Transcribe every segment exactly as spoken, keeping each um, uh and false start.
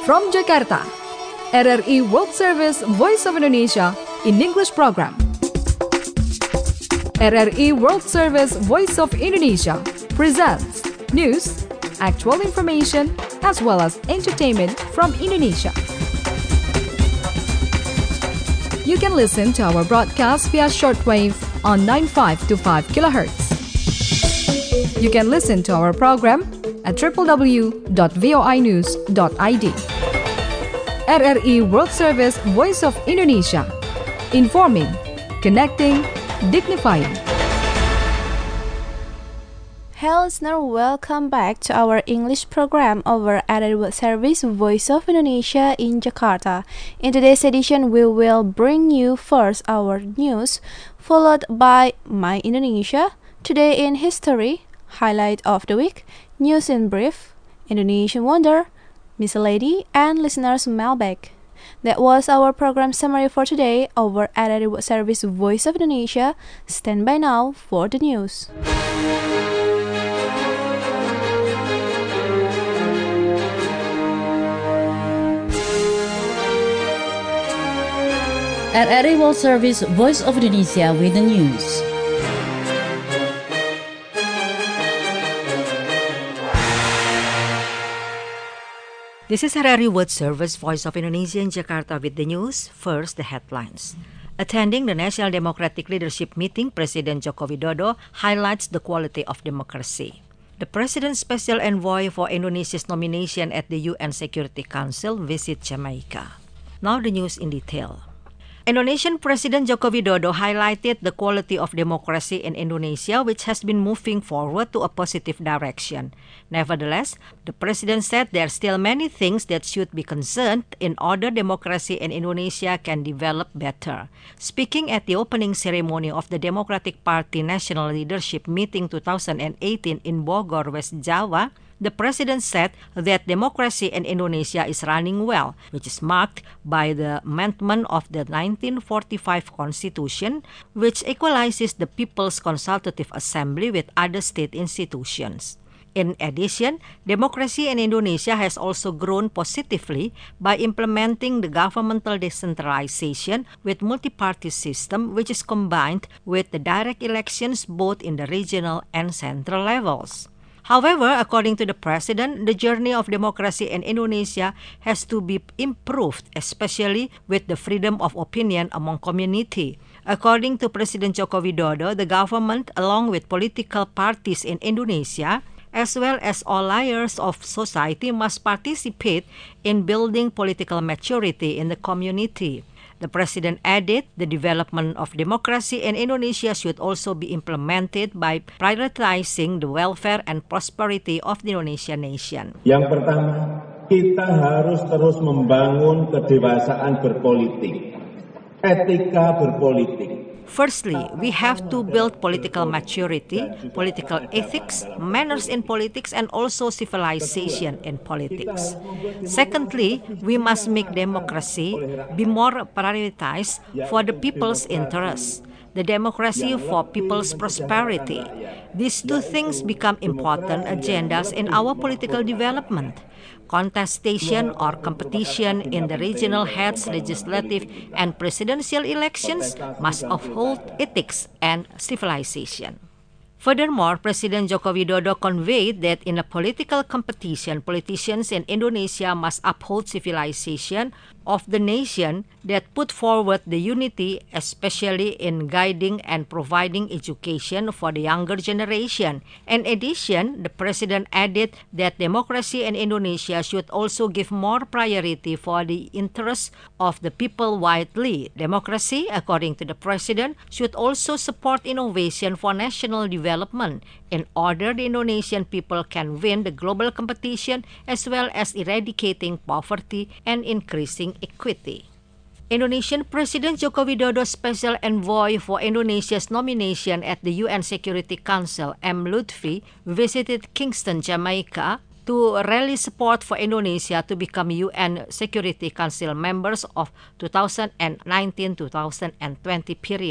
From Jakarta, R R I World Service Voice of Indonesia in English program. R R I World Service Voice of Indonesia presents news, actual information, as well as entertainment from Indonesia. You can listen to our broadcast via shortwave on ninety-five point two five kilohertz. You can listen to our program at w w w dot voinews dot i d. R R I World Service Voice of Indonesia. Informing, connecting, dignifying. Hello listener, welcome back to our English program over R R I World Service Voice of Indonesia in Jakarta. In today's edition, we will bring you first our news, followed by My Indonesia, Today in History, Highlight of the Week, News in Brief, Indonesian Wonder, Miss Lady, and listeners mailbag. That was our program summary for today over R R I World Service Voice of Indonesia. Stand by now for the news. R R I World Service Voice of Indonesia with the news. This is R R I World Service Voice of Indonesia in Jakarta with the news. First, the headlines. Attending the National Democratic Leadership Meeting, President Joko Widodo highlights the quality of democracy. The President's Special Envoy for Indonesia's nomination at the U N Security Council visits Jamaica. Now the news in detail. Indonesian President Joko Widodo highlighted the quality of democracy in Indonesia, which has been moving forward to a positive direction. Nevertheless, the President said there are still many things that should be concerned in order democracy in Indonesia can develop better. Speaking at the opening ceremony of the Democratic Party National Leadership Meeting twenty eighteen in Bogor, West Java, the President said that democracy in Indonesia is running well, which is marked by the amendment of the nineteen forty-five Constitution, which equalizes the People's Consultative Assembly with other state institutions. In addition, democracy in Indonesia has also grown positively by implementing the governmental decentralization with multi-party system, which is combined with the direct elections both in the regional and central levels. However, according to the President, the journey of democracy in Indonesia has to be improved, especially with the freedom of opinion among community. According to President Joko Widodo, the government, along with political parties in Indonesia, as well as all layers of society, must participate in building political maturity in the community. The President added the development of democracy in Indonesia should also be implemented by prioritizing the welfare and prosperity of the Indonesian nation. Yang pertama, kita harus terus membangun kedewasaan berpolitik, etika berpolitik. Firstly, we have to build political maturity, political ethics, manners in politics, and also civilization in politics. Secondly, we must make democracy be more prioritized for the people's interests, the democracy for people's prosperity. These two things become important agendas in our political development. Contestation or competition in the regional heads, legislative, and presidential elections must uphold ethics and civilization. Furthermore, President Joko Widodo conveyed that in a political competition, politicians in Indonesia must uphold civilization of the nation that put forward the unity, especially in guiding and providing education for the younger generation. In addition, the President added that democracy in Indonesia should also give more priority for the interests of the people widely. Democracy, according to the President, should also support innovation for national development in order the Indonesian people can win the global competition as well as eradicating poverty and increasing equity. Indonesian President Joko Widodo's Special Envoy for Indonesia's nomination at the U N Security Council, M. Lutfi, visited Kingston, Jamaica, to rally support for Indonesia to become U N Security Council members of two thousand nineteen to two thousand twenty period.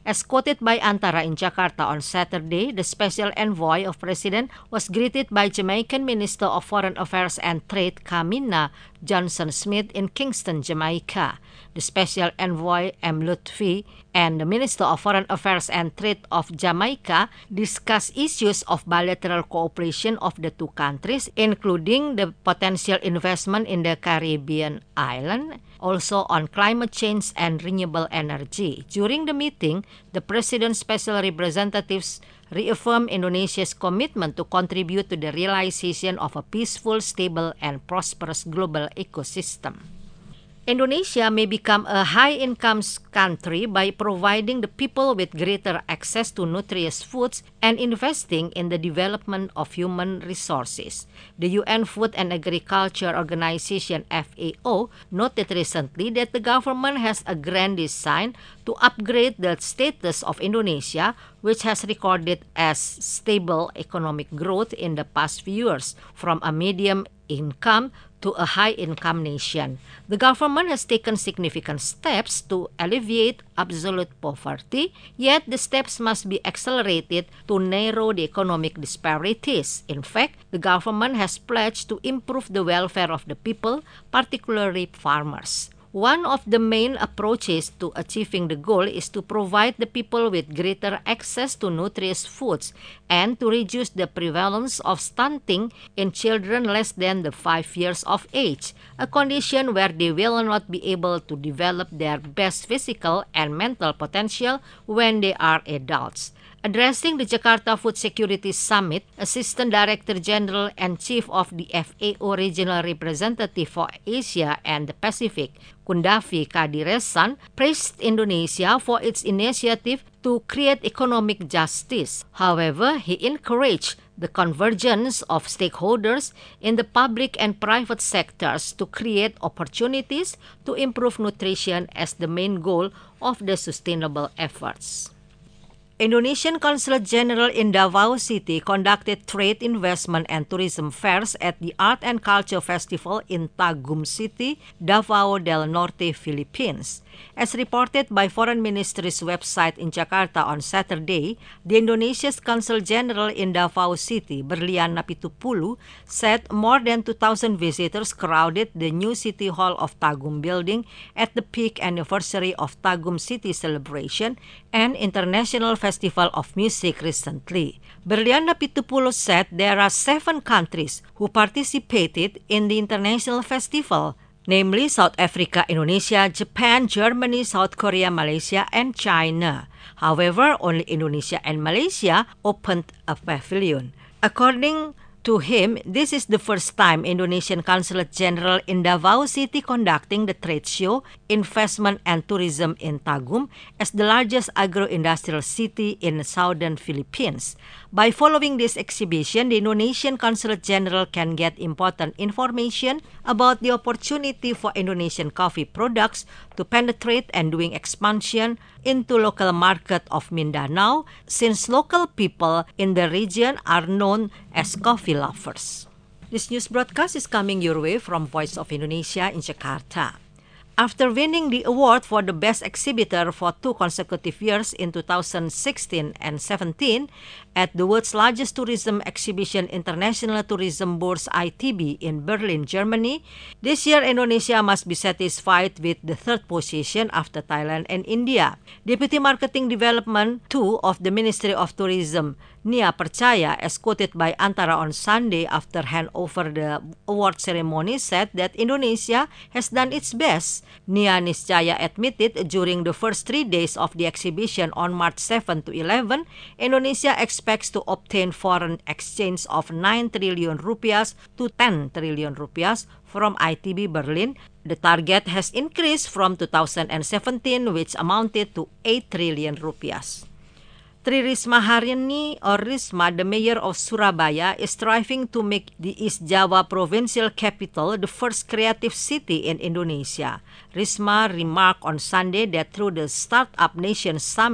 As quoted by Antara in Jakarta on Saturday, the special envoy of President was greeted by Jamaican Minister of Foreign Affairs and Trade Kamina Johnson Smith in Kingston, Jamaica. The special envoy M. Lutfi and the Minister of Foreign Affairs and Trade of Jamaica discussed issues of bilateral cooperation of the two countries, including the potential investment in the Caribbean island, also on climate change and renewable energy. During the meeting, the President's special representatives reaffirmed Indonesia's commitment to contribute to the realization of a peaceful, stable, and prosperous global ecosystem. Indonesia may become a high-income country by providing the people with greater access to nutritious foods and investing in the development of human resources. The U N Food and Agriculture Organization F A O noted recently that the government has a grand design to upgrade the status of Indonesia, which has recorded as stable economic growth in the past few years, from a medium income to a high-income nation. The government has taken significant steps to alleviate absolute poverty, yet the steps must be accelerated to narrow the economic disparities. In fact, the government has pledged to improve the welfare of the people, particularly farmers. One of the main approaches to achieving the goal is to provide the people with greater access to nutritious foods and to reduce the prevalence of stunting in children less than the five years of age, a condition where they will not be able to develop their best physical and mental potential when they are adults. Addressing the Jakarta Food Security Summit, Assistant Director General and Chief of the F A O Regional Representative for Asia and the Pacific, Kundafi Kadiresan, praised Indonesia for its initiative to create economic justice. However, he encouraged the convergence of stakeholders in the public and private sectors to create opportunities to improve nutrition as the main goal of the sustainable efforts. Indonesian Consulate General in Davao City conducted trade, investment, and tourism fairs at the Art and Culture Festival in Tagum City, Davao del Norte, Philippines. As reported by Foreign Ministry's website in Jakarta on Saturday, the Indonesia's Consul General in Davao City, Berlian Napitupulu, said more than two thousand visitors crowded the new City Hall of Tagum building at the peak anniversary of Tagum City celebration and International Festival of Music recently. Berlian Napitupulu said there are seven countries who participated in the international festival, namely South Africa, Indonesia, Japan, Germany, South Korea, Malaysia, and China. However, only Indonesia and Malaysia opened a pavilion. According to him, this is the first time Indonesian Consulate General in Davao City conducting the trade show, investment and tourism in Tagum as the largest agro-industrial city in southern Philippines. By following this exhibition, the Indonesian Consulate General can get important information about the opportunity for Indonesian coffee products to penetrate and doing expansion into local market of Mindanao, since local people in the region are known as coffee lovers. This news broadcast is coming your way from Voice of Indonesia in Jakarta. After winning the award for the best exhibitor for two consecutive years in two thousand sixteen and seventeen at the world's largest tourism exhibition, International Tourism Bourse I T B in Berlin, Germany, this year Indonesia must be satisfied with the third position after Thailand and India. Deputy Marketing Development two of the Ministry of Tourism, Nia Percaya, as quoted by Antara on Sunday after handover the award ceremony, said that Indonesia has done its best. Nia Niscaya admitted during the first three days of the exhibition on March seventh to eleventh, Indonesia expects to obtain foreign exchange of nine trillion rupiahs to ten trillion rupiahs from I T B Berlin. The target has increased from two thousand seventeen, which amounted to eight trillion rupiahs. Tri Risma Harini, or Risma, the mayor of Surabaya, is striving to make the East Java provincial capital the first creative city in Indonesia. Risma remarked on Sunday that through the Startup Nation Summit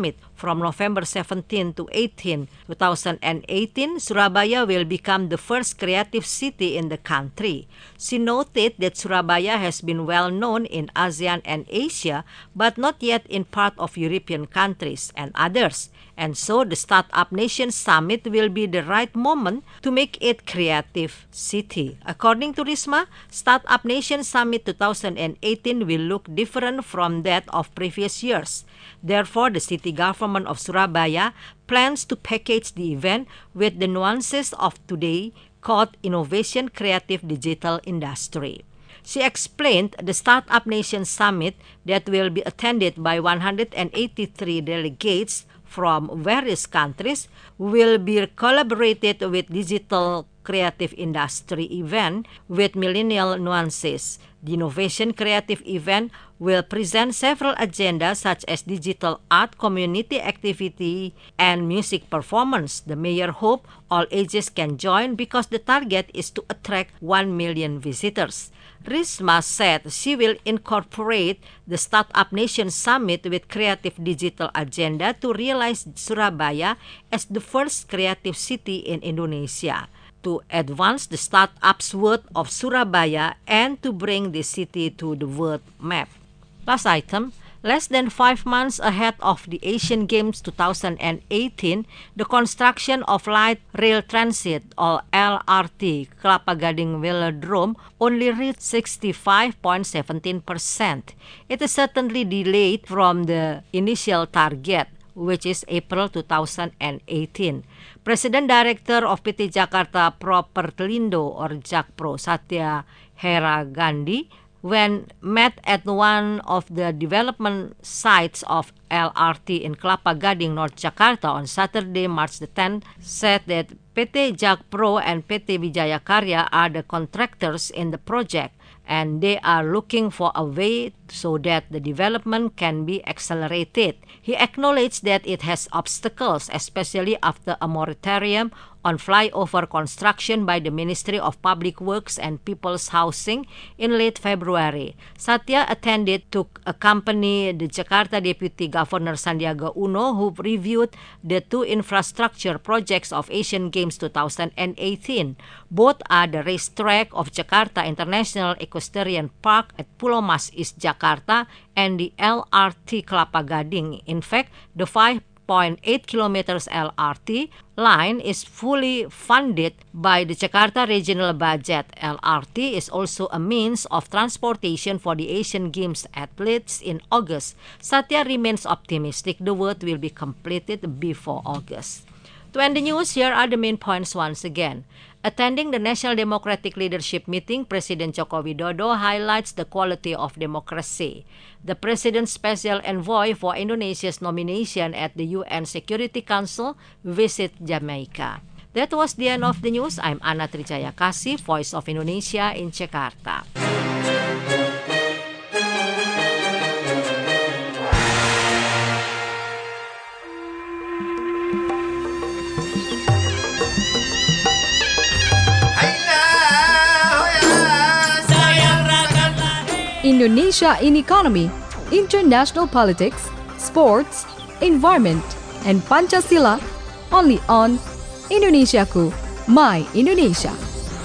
from November seventeenth to eighteenth, two thousand eighteen, Surabaya will become the first creative city in the country. She noted that Surabaya has been well known in ASEAN and Asia, but not yet in part of European countries and others. And so the Startup Nation Summit will be the right moment to make it creative city. According to Risma, Startup Nation Summit twenty eighteen will look different from that of previous years. Therefore, the city government of Surabaya plans to package the event with the nuances of today called Innovation Creative Digital Industry. She explained the Startup Nation Summit that will be attended by one hundred eighty-three delegates from various countries will be collaborated with digital creative industry event with millennial nuances. The Innovation Creative event will present several agendas such as digital art, community activity, and music performance. The mayor hopes all ages can join because the target is to attract one million visitors. Risma said she will incorporate the Startup Nation Summit with creative digital agenda to realize Surabaya as the first creative city in Indonesia, to advance the startups world of Surabaya, and to bring the city to the world map. Last item, less than five months ahead of the Asian Games twenty eighteen, the construction of light rail transit or L R T Kelapa Gading Velodrome only reached sixty-five point one seven percent. It is certainly delayed from the initial target, which is April two thousand eighteen. President Director of P T Jakarta Propertelindo or Jakpro, Satya Hera Gandhi, when met at one of the development sites of L R T in Kelapa Gading, North Jakarta on Saturday, March the tenth, said that P T Jakpro and P T Wijaya Karya are the contractors in the project, and they are looking for a way so that the development can be accelerated. He acknowledged that it has obstacles, especially after a moratorium on flyover construction by the Ministry of Public Works and People's Housing in late February. Satya attended to accompany the Jakarta Deputy Governor Sandiaga Uno, who reviewed the two infrastructure projects of Asian Games twenty eighteen. Both are the racetrack of Jakarta International Equestrian Park at Pulau Mas, East Jakarta, and the L R T Kelapa Gading. In fact, the five point eight kilometers L R T line is fully funded by the Jakarta Regional Budget. L R T is also a means of transportation for the Asian Games athletes in August. Satya remains optimistic the work will be completed before August. To end the news, here are the main points once again. Attending the National Democratic Leadership meeting, President Joko Widodo highlights the quality of democracy. The President's Special Envoy for Indonesia's nomination at the U N Security Council visit Jamaica. That was the end of the news. I'm Ana Trijaya Kasih, Voice of Indonesia in Jakarta. Indonesia in economy, international politics, sports, environment, and Pancasila, only on Indonesiaku, My Indonesia.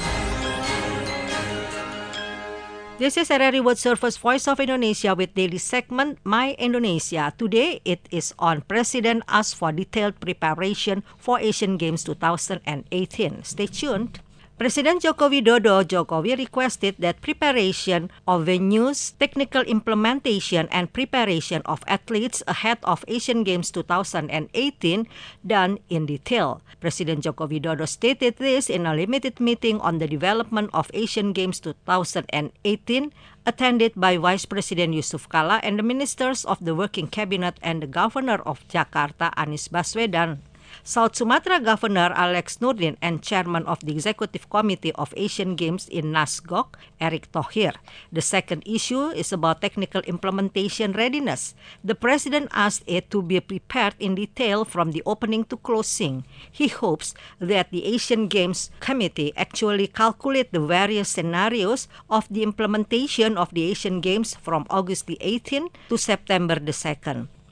This is R R I World Service Voice of Indonesia with daily segment My Indonesia. Today it is on President asks for detailed preparation for Asian Games twenty eighteen. Stay tuned. President Joko Widodo Jokowi requested that preparation of venues, technical implementation, and preparation of athletes ahead of Asian Games twenty eighteen done in detail. President Joko Widodo stated this in a limited meeting on the development of Asian Games twenty eighteen, attended by Vice President Yusuf Kala and the ministers of the Working Cabinet and the Governor of Jakarta, Anies Baswedan. South Sumatra Governor Alex Nurdin and Chairman of the Executive Committee of Asian Games in Nasgok, Erick Thohir. The second issue is about technical implementation readiness. The President asked it to be prepared in detail from the opening to closing. He hopes that the Asian Games Committee actually calculate the various scenarios of the implementation of the Asian Games from August the eighteenth to September the second.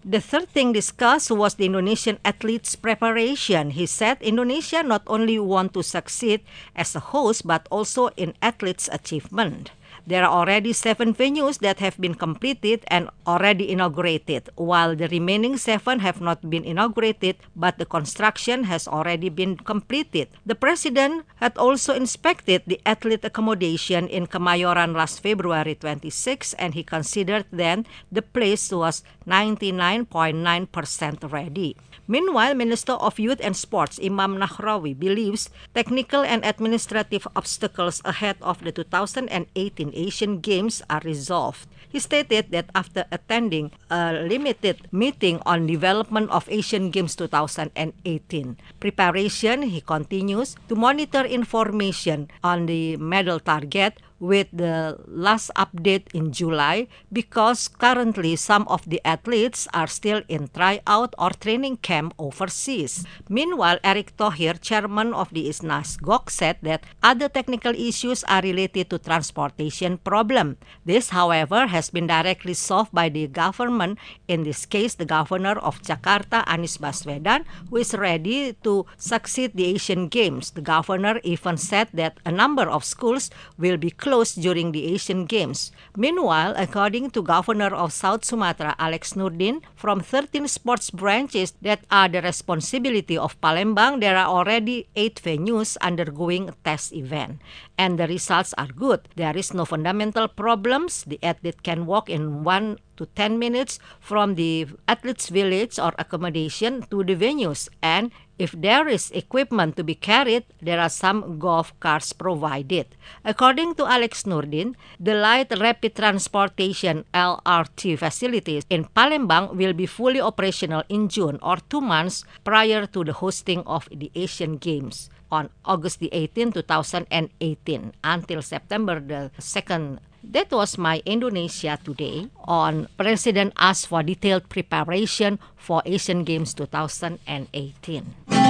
The third thing discussed was the Indonesian athletes' preparation. He said Indonesia not only want to succeed as a host but also in athletes' achievement. There are already seven venues that have been completed and already inaugurated, while the remaining seven have not been inaugurated, but the construction has already been completed. The president had also inspected the athlete accommodation in Kemayoran last February twenty-sixth, and he considered then the place was ninety-nine point nine percent ready. Meanwhile, Minister of Youth and Sports Imam Nahrawi believes technical and administrative obstacles ahead of the two thousand eighteen Asian Games are resolved. He stated that after attending a limited meeting on development of Asian Games two thousand eighteen preparation, he continues to monitor information on the medal target with the last update in July because currently some of the athletes are still in tryout or training camp overseas. Meanwhile, Erick Thohir, chairman of the ISNASGOK, said that other technical issues are related to transportation problem. This, however, has been directly solved by the government, in this case the governor of Jakarta, Anies Baswedan, who is ready to succeed the Asian Games. The governor even said that a number of schools will be closed during the Asian Games. Meanwhile, according to Governor of South Sumatra, Alex Nurdin, from thirteen sports branches that are the responsibility of Palembang, there are already eight venues undergoing a test event. And the results are good. There is no fundamental problems. The athlete can walk in one to ten minutes from the athletes' village or accommodation to the venues. And if there is equipment to be carried, there are some golf carts provided. According to Alex Nurdin, the light rapid transportation L R T facilities in Palembang will be fully operational in June or two months prior to the hosting of the Asian Games on August the eighteenth, two thousand eighteen until September the second. That was my Indonesia Today on President asked for detailed preparation for Asian Games two thousand eighteen.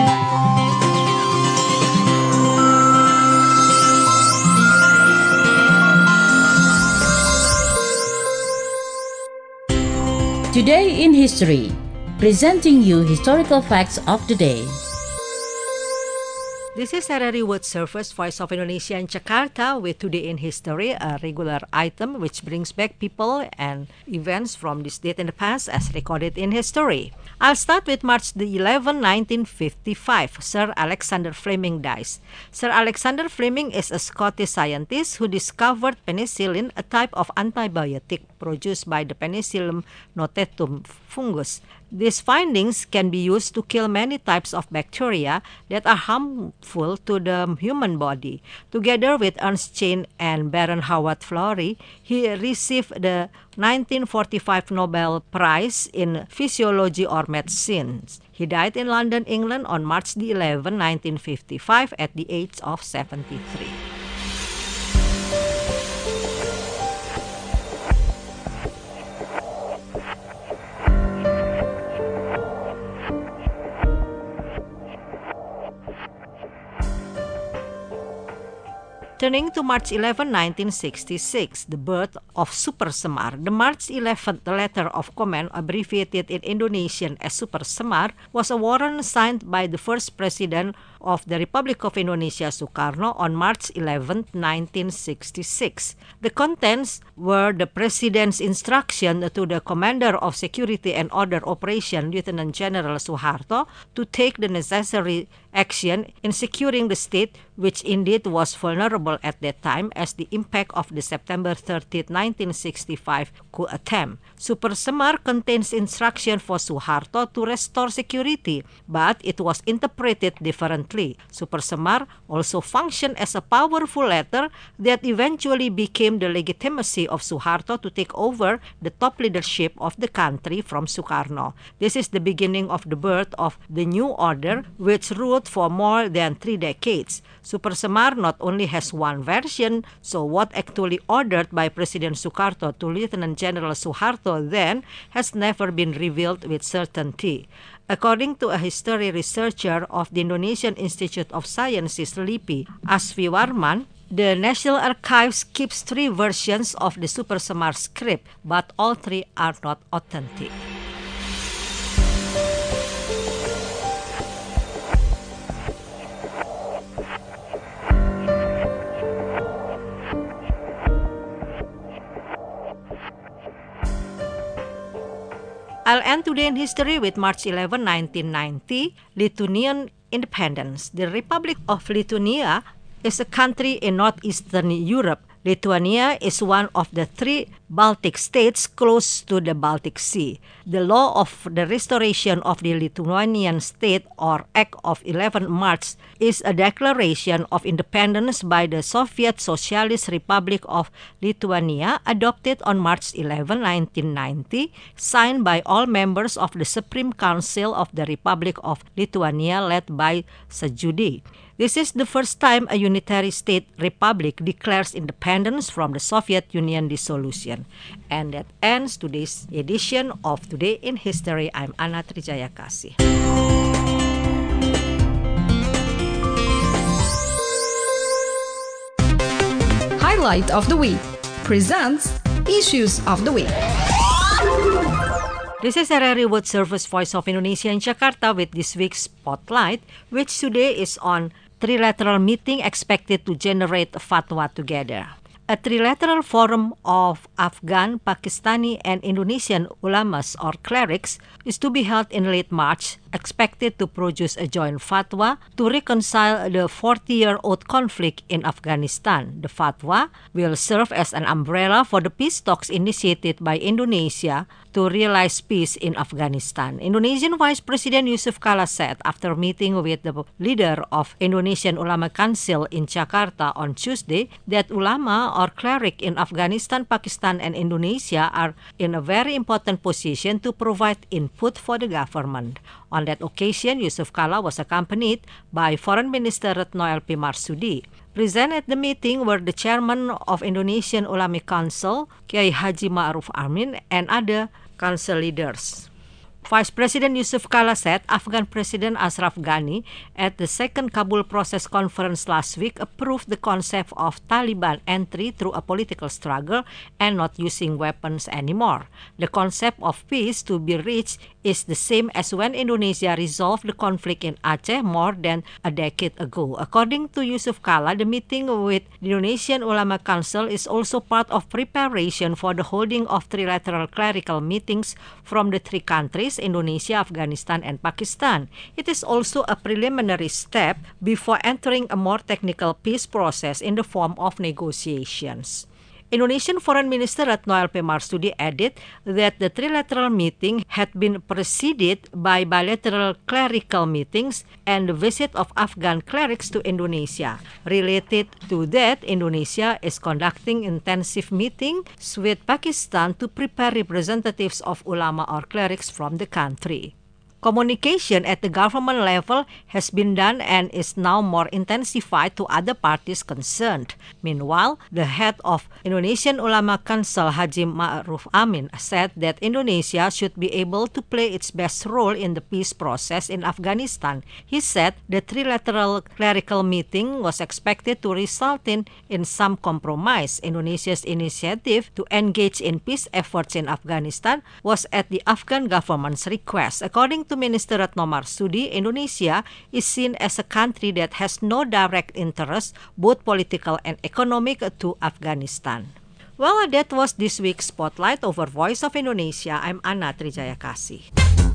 Today in History, presenting you historical facts of the day. This is Harari World Service, Voice of Indonesia in Jakarta with Today in History, a regular item which brings back people and events from this date in the past as recorded in history. I'll start with March the eleventh, nineteen fifty-five. Sir Alexander Fleming dies. Sir Alexander Fleming is a Scottish scientist who discovered penicillin, a type of antibiotic produced by the Penicillium notatum fungus. These findings can be used to kill many types of bacteria that are harmful to the human body. Together with Ernst Chain and Baron Howard Florey, he received the nineteen forty-five Nobel Prize in Physiology or Medicine. He died in London, England on March the eleventh, nineteen fifty-five at the age of seventy-three. Turning to March eleventh, nineteen sixty-six, the birth of Super Semar. The March eleventh letter of command, abbreviated in Indonesian as Super Semar, was a warrant signed by the first president of the Republic of Indonesia, Sukarno, on March eleventh, nineteen sixty-six. The contents were the president's instruction to the commander of Security and Order Operation, Lieutenant General Suharto, to take the necessary action in securing the state, which indeed was vulnerable at that time as the impact of the September thirtieth, nineteen sixty-five coup attempt. Super Semar contains instruction for Suharto to restore security, but it was interpreted differently. Super Semar also functioned as a powerful letter that eventually became the legitimacy of Suharto to take over the top leadership of the country from Sukarno. This is the beginning of the birth of the new order, which ruled for more than three decades. Super Semar not only has one version, so what actually ordered by President Sukarno to Lieutenant General Suharto then has never been revealed with certainty. According to a history researcher of the Indonesian Institute of Sciences, LIPI, Asfi Warman, the National Archives keeps three versions of the Super Semar script, but all three are not authentic. I'll end today in history with March eleventh, nineteen ninety, Lithuanian independence. The Republic of Lithuania is a country in northeastern Europe. Lithuania is one of the three Baltic states close to the Baltic Sea. The law of the restoration of the Lithuanian state, or Act of eleventh March, is a declaration of independence by the Soviet Socialist Republic of Lithuania, adopted on March eleventh, nineteen ninety, signed by all members of the Supreme Council of the Republic of Lithuania, led by Sąjūdis. This is the first time a unitary state republic declares independence from the Soviet Union dissolution. And that ends today's edition of Today in History. I'm Anna Trijayakasih. Highlight of the Week presents Issues of the Week. This is R R I World Service Voice of Indonesia in Jakarta with this week's Spotlight, which today is on trilateral meeting expected to generate a fatwa together. A trilateral forum of Afghan, Pakistani, and Indonesian ulamas or clerics is to be held in late March, expected to produce a joint fatwa to reconcile the forty-year-old conflict in Afghanistan. The fatwa will serve as an umbrella for the peace talks initiated by Indonesia to realize peace in Afghanistan. Indonesian Vice President Yusuf Kala said after meeting with the leader of Indonesian Ulama Council in Jakarta on Tuesday that ulama or cleric in Afghanistan, Pakistan, and Indonesia are in a very important position to provide input for the government. On that occasion, Yusuf Kala was accompanied by Foreign Minister Retno L P Marsudi. Present at the meeting were the chairman of Indonesian Ulama Council, Kiai Haji Ma'ruf Amin, and other council leaders. Vice President Yusuf Kala said Afghan President Ashraf Ghani at the second Kabul Process Conference last week approved the concept of Taliban entry through a political struggle and not using weapons anymore. The concept of peace to be reached is the same as when Indonesia resolved the conflict in Aceh more than a decade ago. According to Yusuf Kala, the meeting with the Indonesian Ulama Council is also part of preparation for the holding of trilateral clerical meetings from the three countries, Indonesia, Afghanistan, and Pakistan. It is also a preliminary step before entering a more technical peace process in the form of negotiations. Indonesian Foreign Minister Retno L P Marsudi added that the trilateral meeting had been preceded by bilateral clerical meetings and the visit of Afghan clerics to Indonesia. Related to that, Indonesia is conducting intensive meetings with Pakistan to prepare representatives of ulama or clerics from the country. Communication at the government level has been done and is now more intensified to other parties concerned. Meanwhile, the head of Indonesian Ulama Council, Haji Ma'ruf Amin, said that Indonesia should be able to play its best role in the peace process in Afghanistan. He said the trilateral clerical meeting was expected to result in, in some compromise. Indonesia's initiative to engage in peace efforts in Afghanistan was at the Afghan government's request. According to Minister Retno Marsudi, Indonesia is seen as a country that has no direct interest, both political and economic, to Afghanistan. Well, that was this week's Spotlight over Voice of Indonesia. I'm Anna Trijayakasih.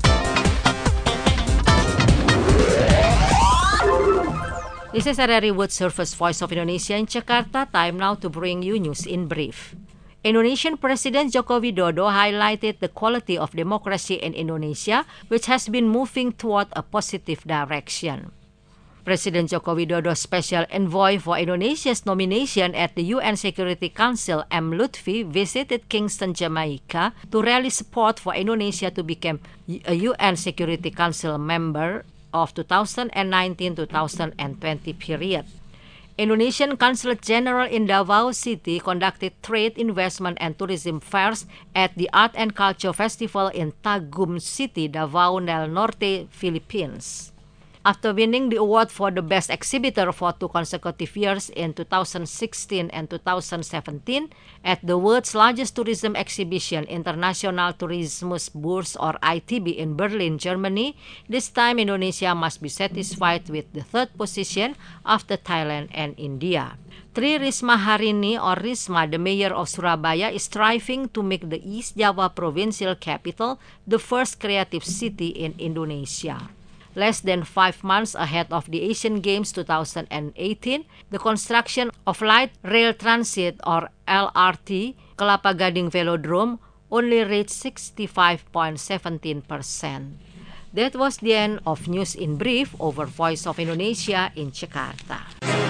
This is R R I World Service Voice of Indonesia in Jakarta. Time now to bring you news in brief. Indonesian President Joko Widodo highlighted the quality of democracy in Indonesia, which has been moving toward a positive direction. President Joko Widodo's special envoy for Indonesia's nomination at the U N Security Council, M. Lutfi, visited Kingston, Jamaica to rally support for Indonesia to become a U N Security Council member of two thousand nineteen to two thousand twenty period. Indonesian Consulate General in Davao City conducted trade, investment, and tourism fairs at the Art and Culture Festival in Tagum City, Davao del Norte, Philippines. After winning the award for the best exhibitor for two consecutive years in two thousand sixteen and two thousand seventeen at the world's largest tourism exhibition, International Tourismusbeurs or I T B in Berlin, Germany, this time Indonesia must be satisfied with the third position after Thailand and India. Tri Risma Harini or Risma, the mayor of Surabaya, is striving to make the East Java provincial capital the first creative city in Indonesia. Less than five months ahead of the Asian Games two thousand eighteen, the construction of Light Rail Transit or L R T Kelapa Gading Velodrome only reached sixty-five point one seven percent. That was the end of News in Brief over Voice of Indonesia in Jakarta.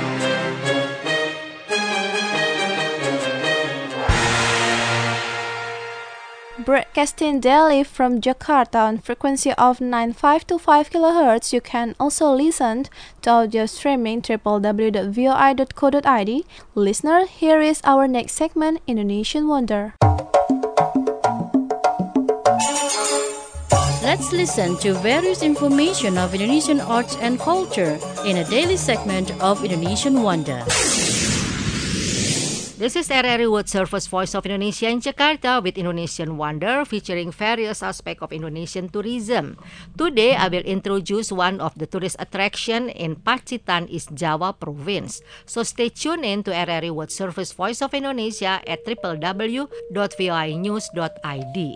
Broadcasting daily from Jakarta on frequency of nine five two five kilohertz, you can also listen to audio streaming w w w dot v o i dot co dot i d. Listener, here is our next segment, Indonesian Wonder. Let's listen to various information of Indonesian arts and culture in a daily segment of Indonesian Wonder. This is R R I World Service Voice of Indonesia in Jakarta with Indonesian Wonder featuring various aspects of Indonesian tourism. Today, I will introduce one of the tourist attraction in Pacitan, East Java Province. So stay tuned in to R R I World Service Voice of Indonesia at w w w dot v o i news dot i d.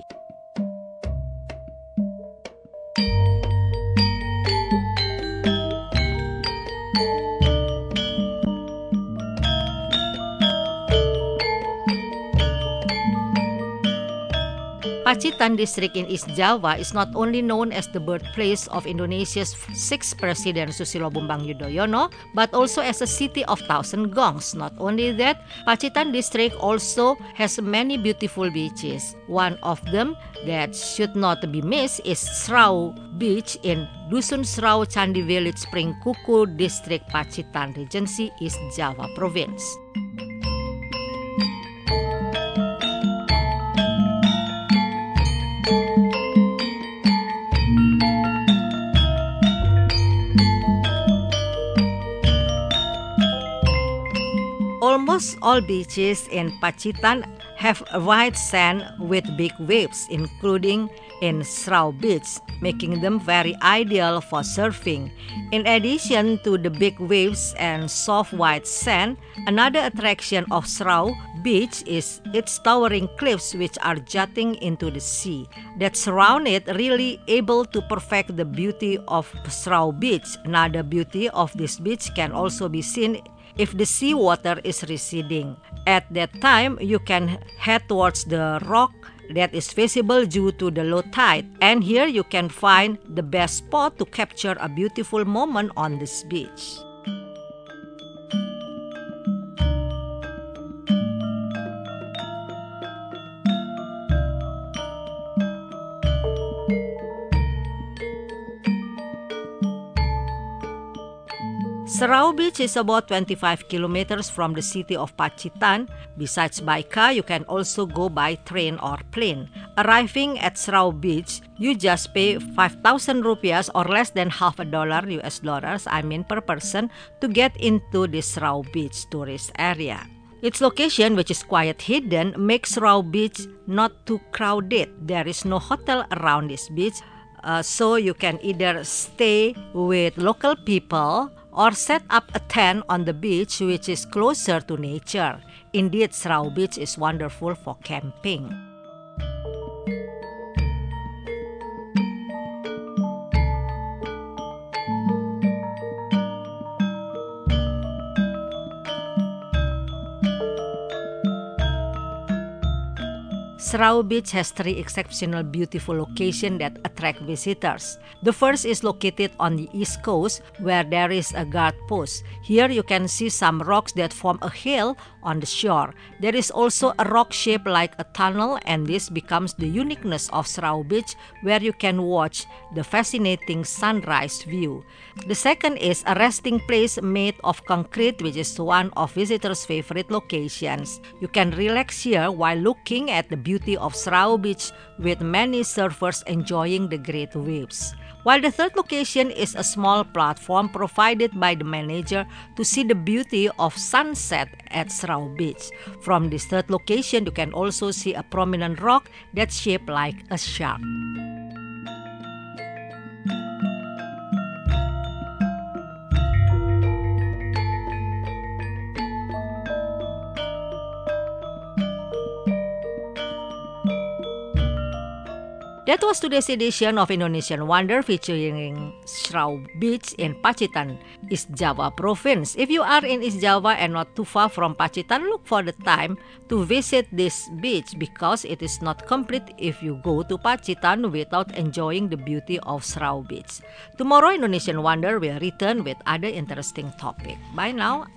Pacitan district in East Java is not only known as the birthplace of Indonesia's sixth president Susilo Bambang Yudhoyono, but also as a city of thousand gongs. Not only that, Pacitan district also has many beautiful beaches. One of them that should not be missed is Srau Beach in Dusun Srau Candi Village, Spring Kuku District, Pacitan Regency, East Java Province. Almost all beaches in Pacitan have white sand with big waves, including in Srau Beach, making them very ideal for surfing. In addition to the big waves and soft white sand, another attraction of Srau Beach is its towering cliffs which are jutting into the sea that surround it, really able to perfect the beauty of Srau Beach. Another beauty of this beach can also be seen if the seawater is receding. At that time, you can head towards the rock that is visible due to the low tide, and here you can find the best spot to capture a beautiful moment on this beach. Srau Beach is about twenty-five kilometers from the city of Pacitan. Besides by car, you can also go by train or plane. Arriving at Srau Beach, you just pay five thousand rupiahs or less than half a dollar U S dollars, I mean per person, to get into the Srau Beach tourist area. Its location, which is quite hidden, makes Srau Beach not too crowded. There is no hotel around this beach, uh, so you can either stay with local people or set up a tent on the beach, which is closer to nature. Indeed, Srau Beach is wonderful for camping. Srau Beach has three exceptional beautiful locations that attract visitors. The first is located on the east coast where there is a guard post. Here you can see some rocks that form a hill on the shore. There is also a rock shaped like a tunnel, and this becomes the uniqueness of Srau Beach, where you can watch the fascinating sunrise view. The second is a resting place made of concrete, which is one of visitors' favorite locations. You can relax here while looking at the beauty of Srau Beach with many surfers enjoying the great waves. while the third location is a small platform provided by the manager to see the beauty of sunset at Srau Beach. From this third location, you can also see a prominent rock that's shaped like a shark. That was today's edition of Indonesian Wonder featuring Srau Beach in Pacitan, East Java Province. If you are in East Java and not too far from Pacitan, look for the time to visit this beach because it is not complete if you go to Pacitan without enjoying the beauty of Srau Beach. Tomorrow, Indonesian Wonder will return with other interesting topic. Bye now.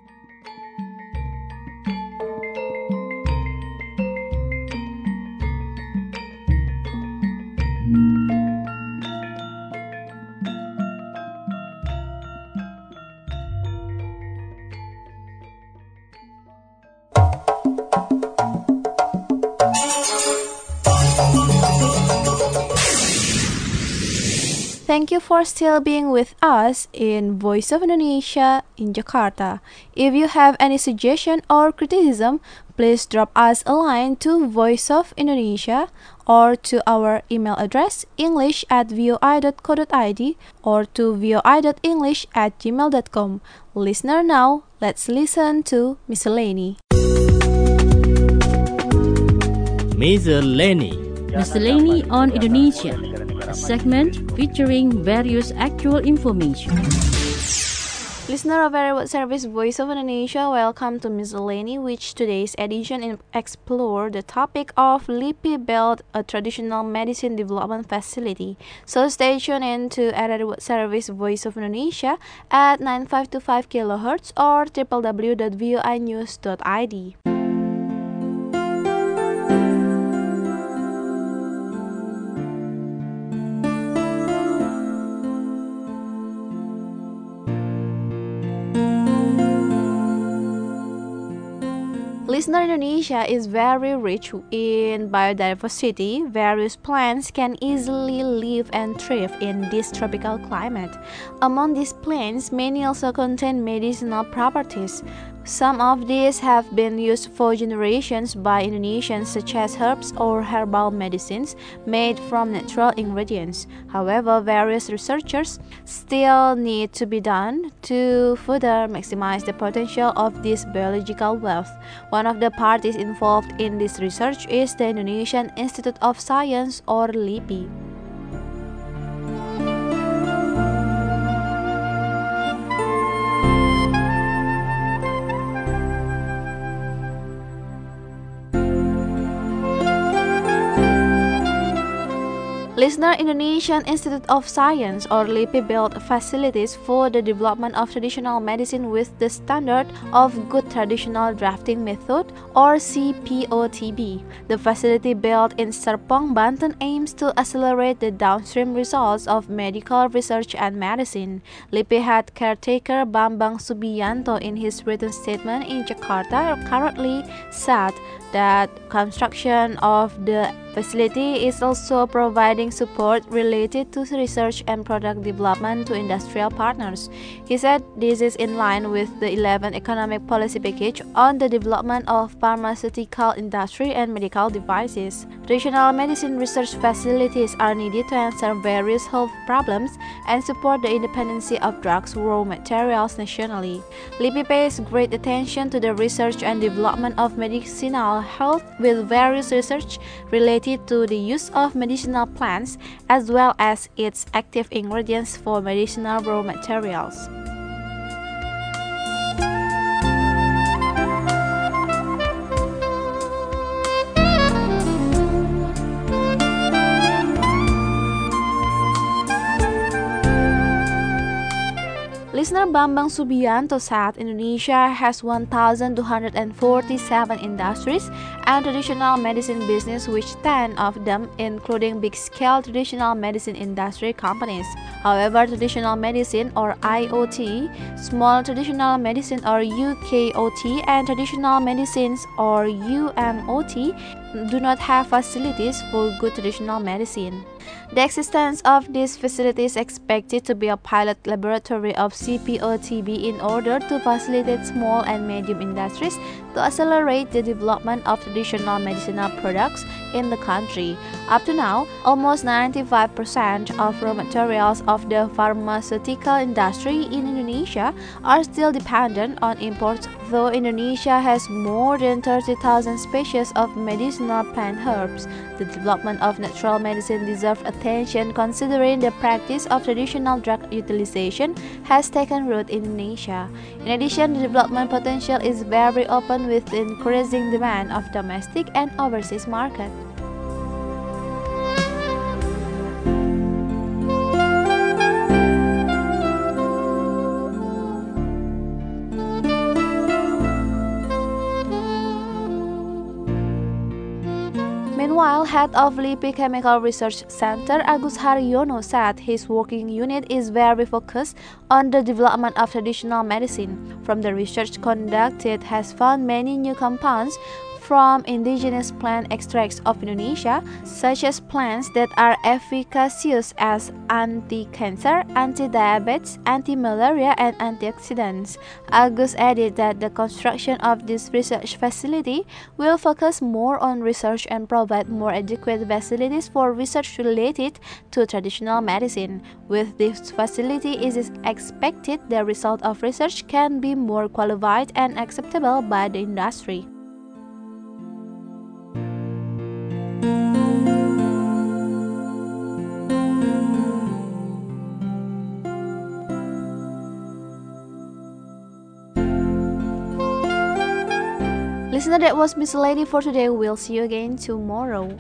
Thank you for still being with us in Voice of Indonesia in Jakarta. If you have any suggestion or criticism, please drop us a line to Voice of Indonesia or to our email address english at voi dot co dot id or to voi dot english at gmail dot com. Listener now, let's listen to Miscellany. Miscellany. Miscellany on Indonesia, a segment featuring various actual information. Listener of Very World Service Voice of Indonesia, welcome to Miscellany, which today's edition in explore the topic of Lipi Belt, a traditional medicine development facility. So stay tuned in to Very World Service Voice of Indonesia at nine five two five kilohertz or w w w dot voi news dot i d. Listener, Indonesia is very rich in biodiversity. Various plants can easily live and thrive in this tropical climate. Among these plants, many also contain medicinal properties. Some of these have been used for generations by Indonesians, such as herbs or herbal medicines made from natural ingredients. However, various researchers still need to be done to further maximize the potential of this biological wealth. One of the parties involved in this research is the Indonesian Institute of Science, or LIPI. Listener, Indonesian Institute of Science, or LIPI, built facilities for the development of traditional medicine with the standard of Good Traditional Drafting Method, or C P O T B. The facility built in Serpong, Banten aims to accelerate the downstream results of medical research and medicine. LIPI head caretaker Bambang Subianto, in his written statement in Jakarta, currently said that construction of the facility is also providing support related to research and product development to industrial partners. He said this is in line with the eleventh Economic Policy Package on the development of pharmaceutical industry and medical devices. Traditional medicine research facilities are needed to answer various health problems and support the independence of drugs raw materials nationally. LIPI pays great attention to the research and development of medicinal health, with various research related to the use of medicinal plants as well as its active ingredients for medicinal raw materials. Listener, Bambang Subianto said Indonesia has one thousand two hundred forty-seven industries and traditional medicine business, which ten of them including big-scale traditional medicine industry companies. However, traditional medicine, or I O T, small traditional medicine, or U K O T, and traditional medicines, or U M O T, do not have facilities for good traditional medicine. The existence of this facility is expected to be a pilot laboratory of C P O T B in order to facilitate small and medium industries to accelerate the development of traditional medicinal products in the country. Up to now, almost ninety-five percent of raw materials of the pharmaceutical industry in Indonesia are still dependent on imports, though Indonesia has more than thirty thousand species of medicinal plant herbs. The development of natural medicine deserves attention considering the practice of traditional drug utilization has taken root in Indonesia. In addition, the development potential is very open with the increasing demand of domestic and overseas market. Meanwhile, head of Lipi Chemical Research Center Agus Haryono said his working unit is very focused on the development of traditional medicine. From the research conducted has found many new compounds from indigenous plant extracts of Indonesia, such as plants that are efficacious as anti-cancer, anti-diabetes, anti-malaria, and antioxidants. Agus added that the construction of this research facility will focus more on research and provide more adequate facilities for research related to traditional medicine. With this facility, it is expected the result of research can be more qualified and acceptable by the industry. Listener, that was Miss Lady for today. We'll see you again tomorrow.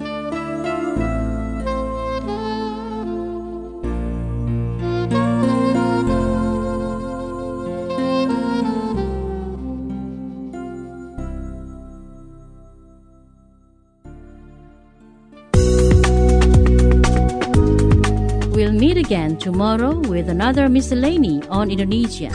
We'll meet again tomorrow with another miscellany on Indonesia.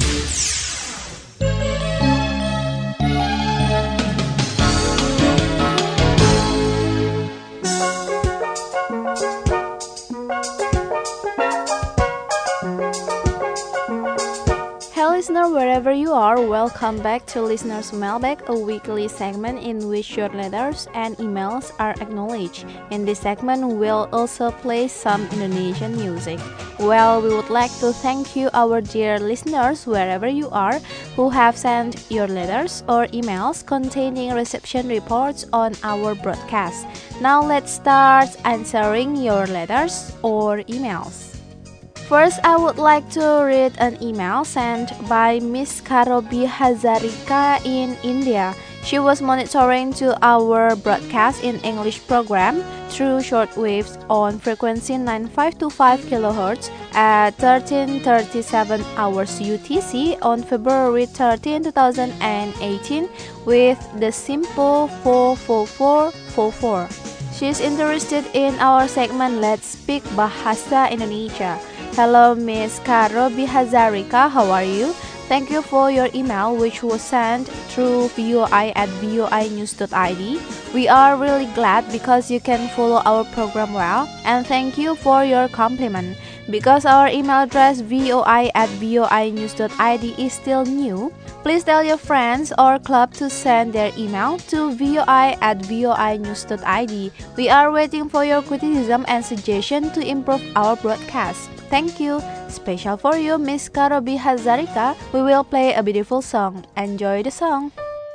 Listener, wherever you are, welcome back to Listener's Mailbag, a weekly segment in which your letters and emails are acknowledged. In this segment, we'll also play some Indonesian music. Well, we would like to thank you, our dear listeners, wherever you are, who have sent your letters or emails containing reception reports on our broadcast. Now let's start answering your letters or emails. First, I would like to read an email sent by Miss Karobi Hazarika in India. She was monitoring to our broadcast in English program through shortwaves on frequency nine five two five kilohertz at thirteen thirty-seven hours U T C on February thirteenth, twenty eighteen with the simple four four four four four. She is interested in our segment Let's Speak Bahasa Indonesia. Hello Miss Karobi Hazarika, how are you? Thank you for your email which was sent through voi at voinews dot id. We are really glad because you can follow our program well, and thank you for your compliment. Because our email address voi at voinews dot id is still new, please tell your friends or club to send their email to voi at voinews dot id. We are waiting for your criticism and suggestion to improve our broadcast. Thank you. Special for you, Miss Karobi Hazarika, we will play a beautiful song. Enjoy the song.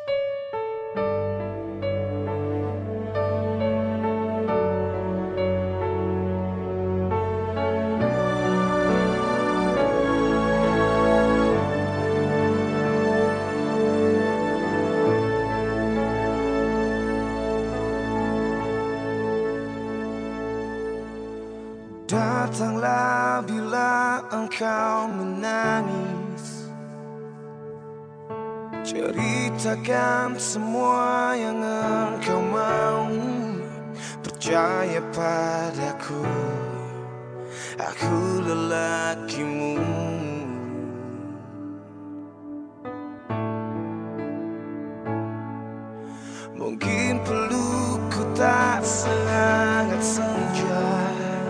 Datanglah bila engkau menangis, ceritakan semua yang engkau mau. Percaya padaku, aku lelakimu. Mungkin pelukku tak sehangat senja,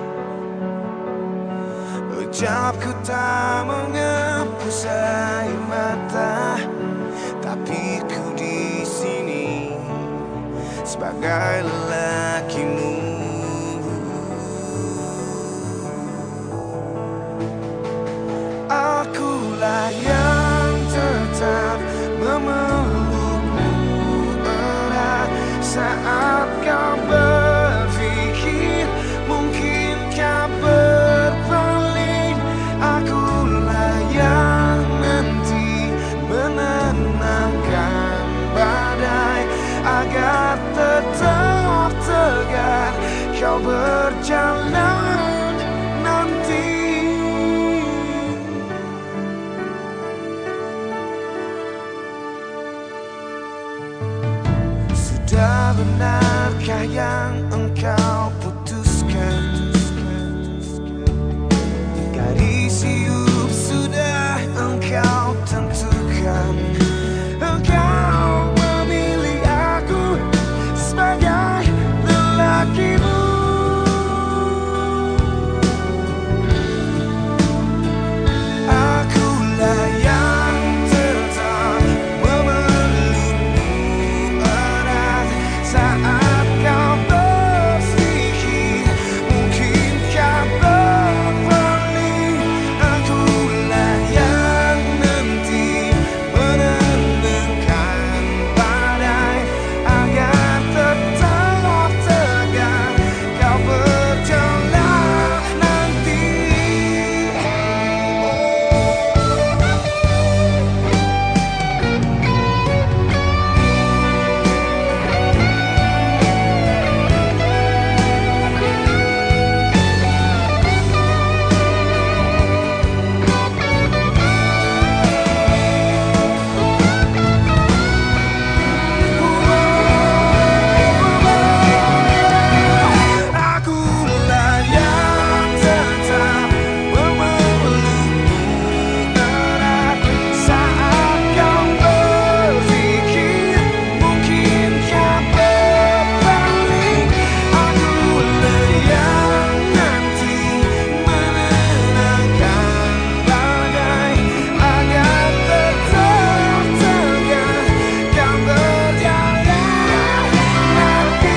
Sekejap ku tak menghapus air mata, tapi ku di sini sebagai lelakimu. Akulah yang tetap memelukmu erat saat kau berpikir mungkinkah berpaling. Akulah yang nanti menenangkan badai agar tetap tegar kau berjalan nanti. Sudah benarkah yang engkau putuskan? Garis hidup sudah engkau tentukan. Engkau memilih aku sebagai lelakimu. Akulah yang tetap memelukmu erat saat kau berpikir mungkinkah berpaling. Akulah yang nanti menenangkan badai agar tetap tegar kau berjalan nanti. Akulah yang tetap memelukmu erat saat kau berpikir mungkinkah berpaling. Akulah yang nanti menenangkan badai agar tetap tegar kau berjalan nanti.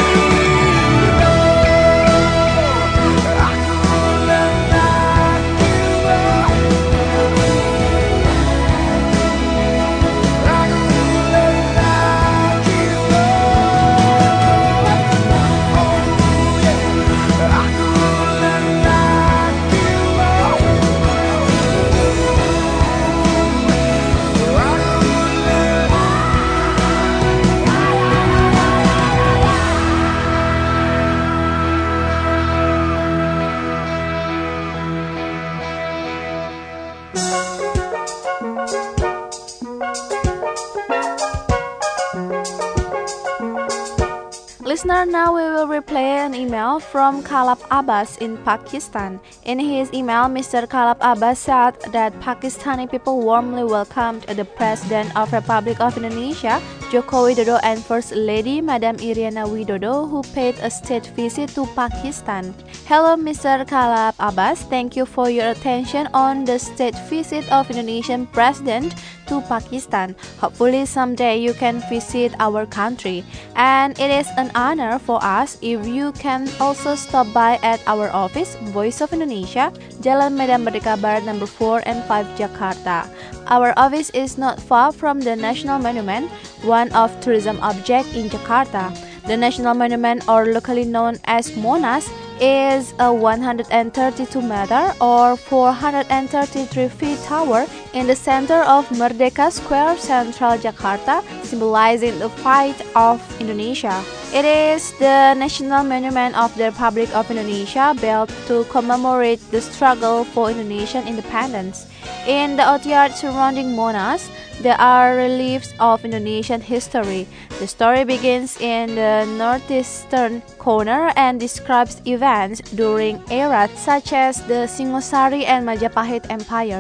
Listener, now we will replay an email from Kalab Abbas in Pakistan. In his email, Mister Kalab Abbas said that Pakistani people warmly welcomed the President of Republic of Indonesia, Joko Widodo, and First Lady Madam Iriana Widodo, who paid a state visit to Pakistan. Hello, Mister Kalab Abbas. Thank you for your attention on the state visit of Indonesian President to Pakistan. Hopefully someday you can visit our country, and it is an honor for us if you can also stop by at our office, Voice of Indonesia, Jalan Medan Merdeka Barat number four and five, Jakarta. Our office is not far from the National Monument, one of tourism object in Jakarta. The National Monument, or locally known as Monas, is a one hundred thirty-two meter or four hundred thirty-three feet tower in the center of Merdeka Square, Central Jakarta, symbolizing the fight of Indonesia. It is the national monument of the Republic of Indonesia, built to commemorate the struggle for Indonesian independence. In the courtyard surrounding Monas, there are reliefs of Indonesian history. The story begins in the northeastern corner and describes events during eras such as the Singosari and Majapahit empires.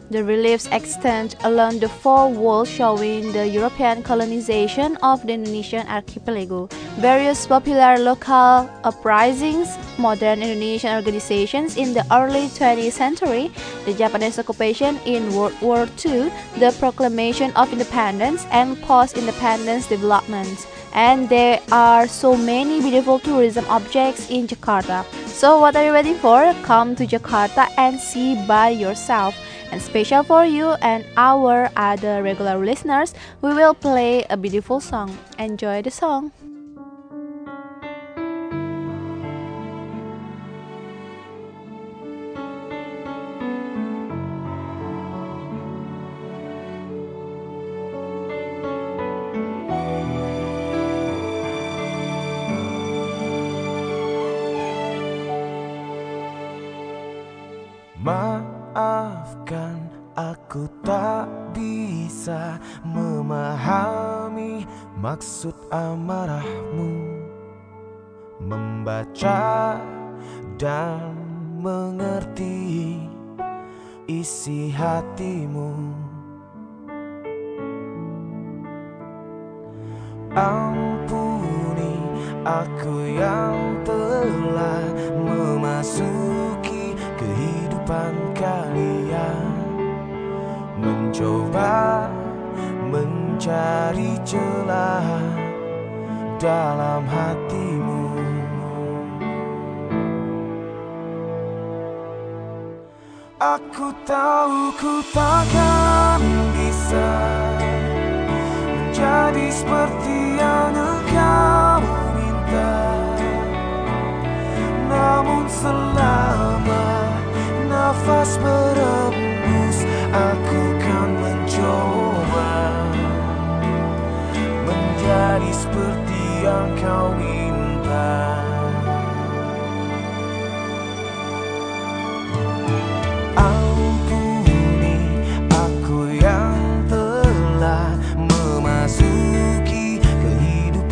The reliefs extend along the four walls, showing the European colonization of the Indonesian archipelago, various popular local uprisings, modern Indonesian organizations in the early twentieth century, the Japanese occupation in World War Two, the proclamation of independence, and post-independence developments. And there are so many beautiful tourism objects in Jakarta. So what are you waiting for? Come to Jakarta and see by yourself. And special for you and our other regular listeners, we will play a beautiful song. Enjoy the song. Maafkan, aku tak bisa memahami maksud amarahmu, membaca dan mengerti isi hatimu. Ampuni aku yang telah memasuki kehidupan kalian, mencoba mencari celah dalam hatimu. Aku tahu ku takkan bisa menjadi seperti yang engkau minta, namun selama nafas berembus, aku kan mencoba menjadi seperti yang kau minta. Ampuni aku yang telah memasuki kehidupan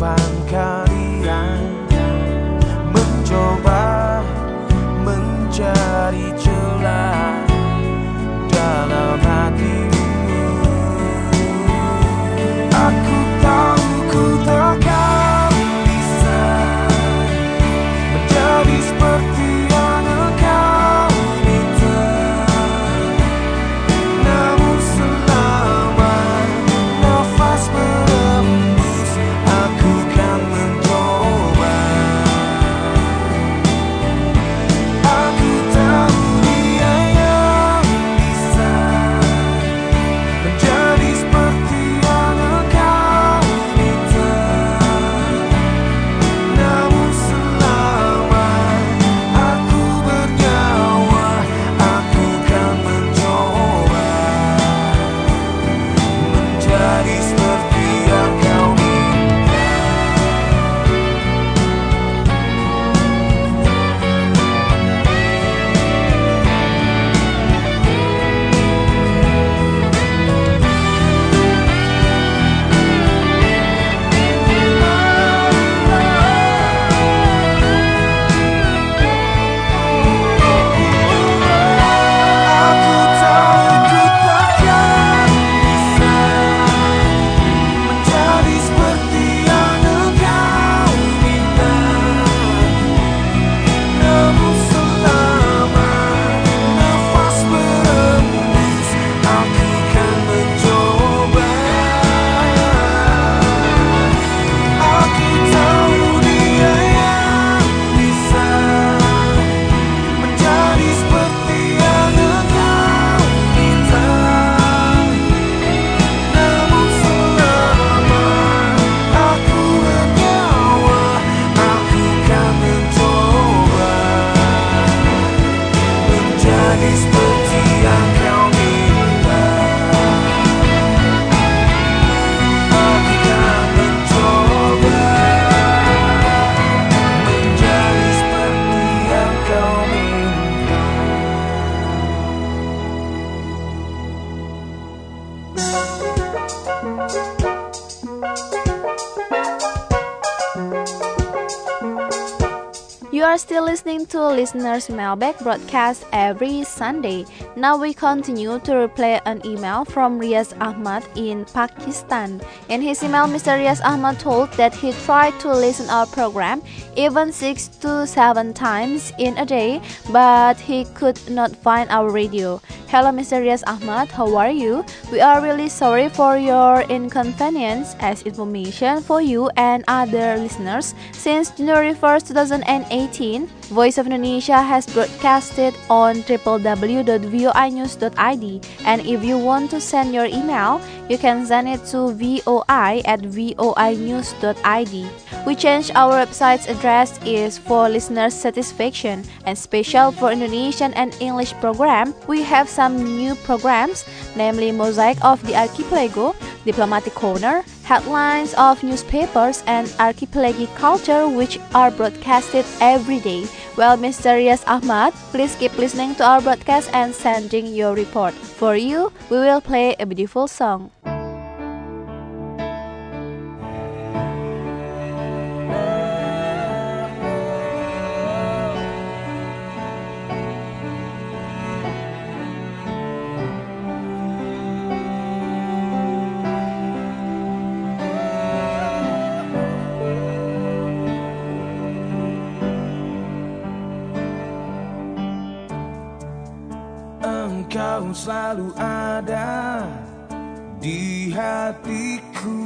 You are still listening to Listener's Mailbag broadcast every Sunday. Now we continue to replay an email from Riaz Ahmad in Pakistan. In his email, Mister Riaz Ahmad told that he tried to listen our program even six to seven times in a day, but he could not find our radio. Hello Mister Riaz Ahmad, how are you? We are really sorry for your inconvenience. As information for you and other listeners, since January first, twenty eighteen, Voice of Indonesia has broadcasted on w w w dot voi news dot i d, and if you want to send your email, you can send it to voi at voi news dot i d. We changed our website's address is for listeners' satisfaction, and special for Indonesian and English program, we have some new programs, namely Mosaic of the Archipelago, Diplomatic Corner, headlines of newspapers, and archipelagic culture, which are broadcasted every day. Well, Mister Riaz Ahmad, please keep listening to our broadcast and sending your report. For you, we will play a beautiful song. Engkau selalu ada di hatiku,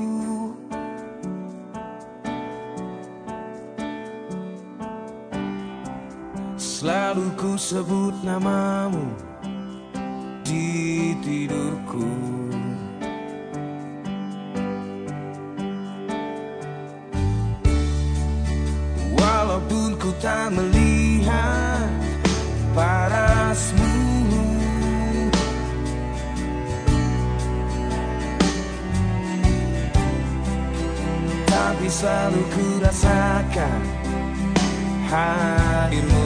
selalu ku sebut namamu di tidurku. Walaupun ku tak melihat parasmu, tapi selalu ku rasakan hadirmu.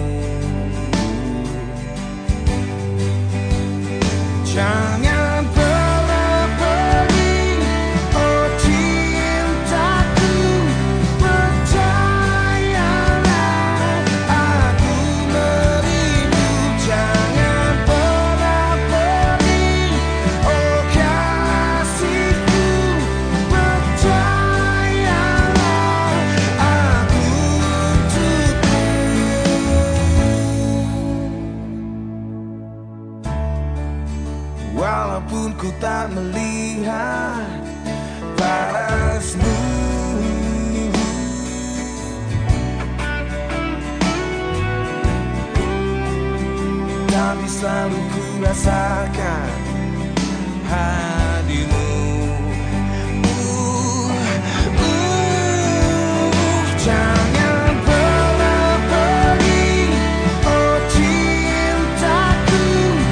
Jangan pernah pergi, oh cintaku, percayalah aku merindu. Jangan pernah pergi, oh kasihku, percayalah aku untukmu. Walaupun ku tak melihat parasmu, tapi selalu ku rasakan hadirmu. Uh, uh, jangan pernah pergi, oh cintaku,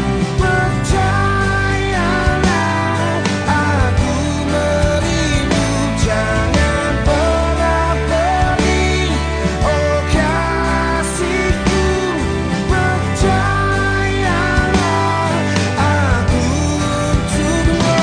percayalah aku merindu. Jangan pernah pergi, oh kasihku, percayalah aku untukmu.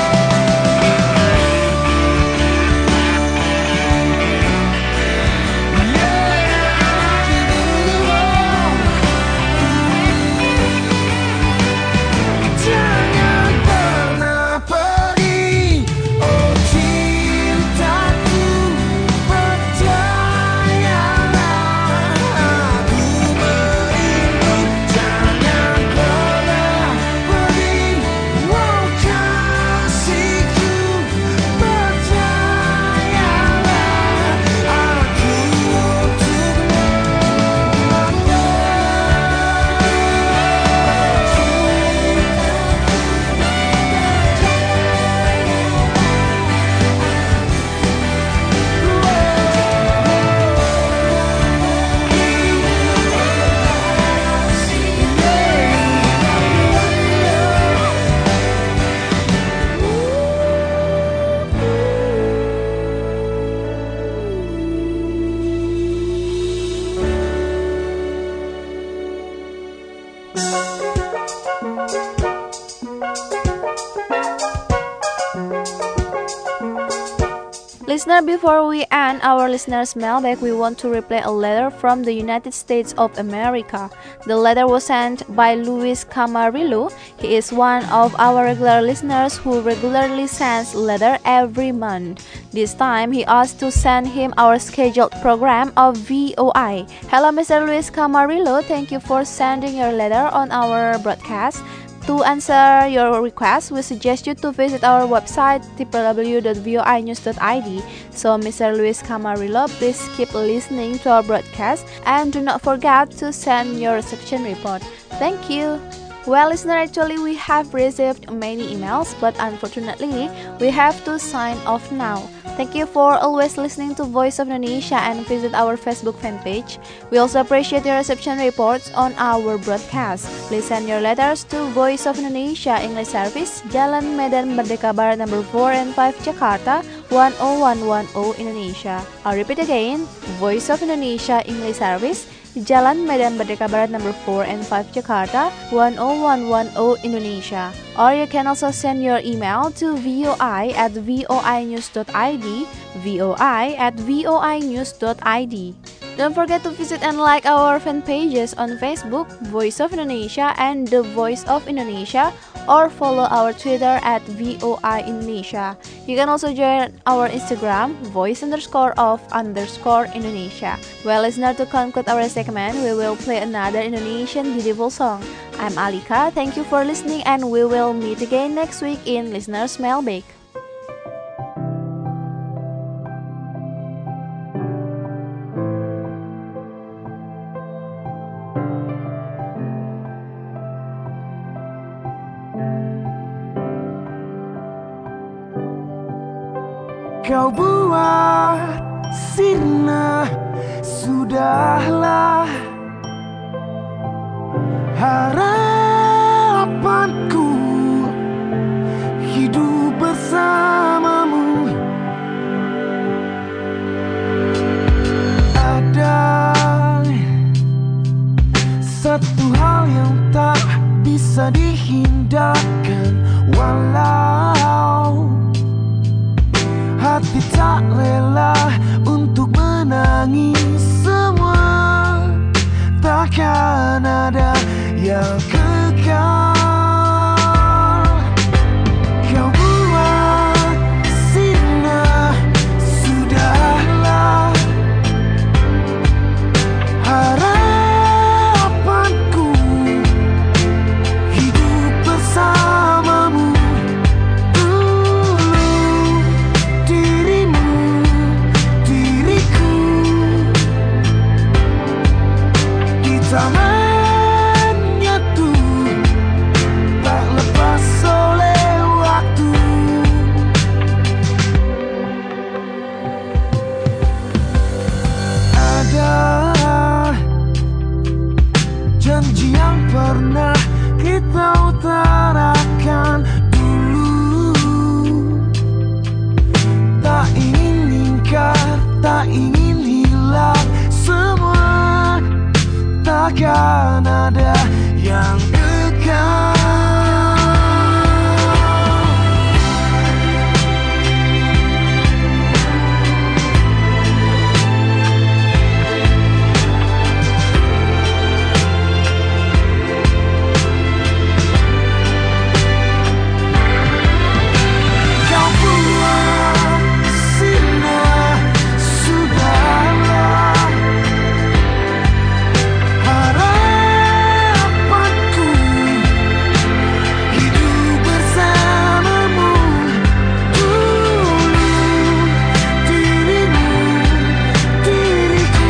Listener, before we end our listeners' mailbag, we want to replay a letter from the United States of America. The letter was sent by Luis Camarillo. He is one of our regular listeners who regularly sends letter every month. This time, he asked to send him our scheduled program of V O I. Hello, Mister Luis Camarillo. Thank you for sending your letter on our broadcast. To answer your request, we suggest you to visit our website w w w dot v o i news dot i d. So, Mister Luis Camarillo, please keep listening to our broadcast and do not forget to send your reception report. Thank you. Well, listener, actually we have received many emails, but unfortunately we have to sign off now. Thank you for always listening to Voice of Indonesia and visit our Facebook fan page. We also appreciate your reception reports on our broadcast. Please send your letters to Voice of Indonesia English Service, Jalan Medan Merdeka Barat number four and five, Jakarta one oh one one oh, Indonesia. I'll repeat again, Voice of Indonesia English Service, Jalan Medan Merdeka Barat number four and five, Jakarta one oh one one oh, Indonesia. Or you can also send your email to voi at voinews dot i d, voi at voinews dot i d. Don't forget to visit and like our fan pages on Facebook, Voice of Indonesia and The Voice of Indonesia, or follow our Twitter at V O I Indonesia. You can also join our Instagram, voice underscore of underscore Indonesia. Well, listener, to conclude our segment, we will play another Indonesian beautiful song. I'm Alika, thank you for listening, and we will meet again next week in Listener's Mailbag. Kau buat sirna, sudahlah harapanku hidup bersamamu. Ada satu hal yang tak bisa dihindarkan, walau hati tak rela untuk menangis, semua takkan ada yang kekal. Kau buat sirna, sudahlah harapanku hidup bersamamu. Zamannya tuh tak lepas oleh waktu. Ada janji yang pernah kita utarakan dulu, tak ingin ingkar, tak ingin hilang, semua takkan ada yang kekal. Kau buat sirna, sudahlah harapanku hidup bersamamu. Dulu dirimu, diriku,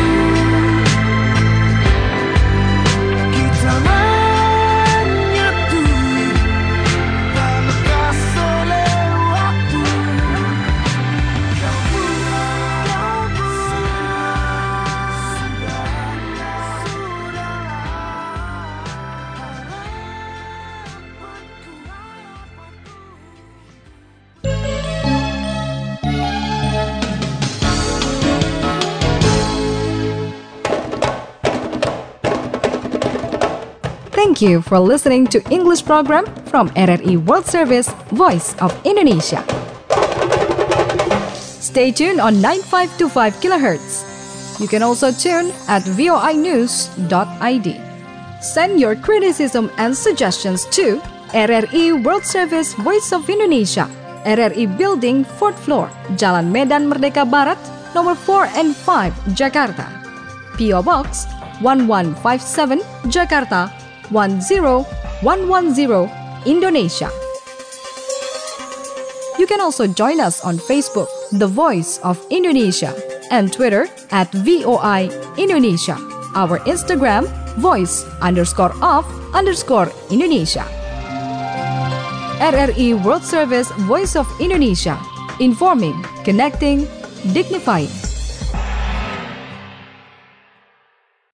kita menyatu tak lepas oleh waktu. Kau buat, kau buat, sudahlah, Thank you for listening to English program from R R I World Service, Voice of Indonesia. Stay tuned on ninety-five point two five kilohertz. You can also tune at v o i news dot i d. Send your criticism and suggestions to R R I World Service Voice of Indonesia, R R I Building, fourth floor, Jalan Medan Merdeka Barat, nomor four and five, Jakarta. P O Box one one five seven, Jakarta one zero one one zero, Indonesia. You can also join us on Facebook, The Voice of Indonesia, and Twitter at V O I Indonesia. Our Instagram, voice underscore of underscore Indonesia. R R I World Service Voice of Indonesia, informing, connecting, dignifying.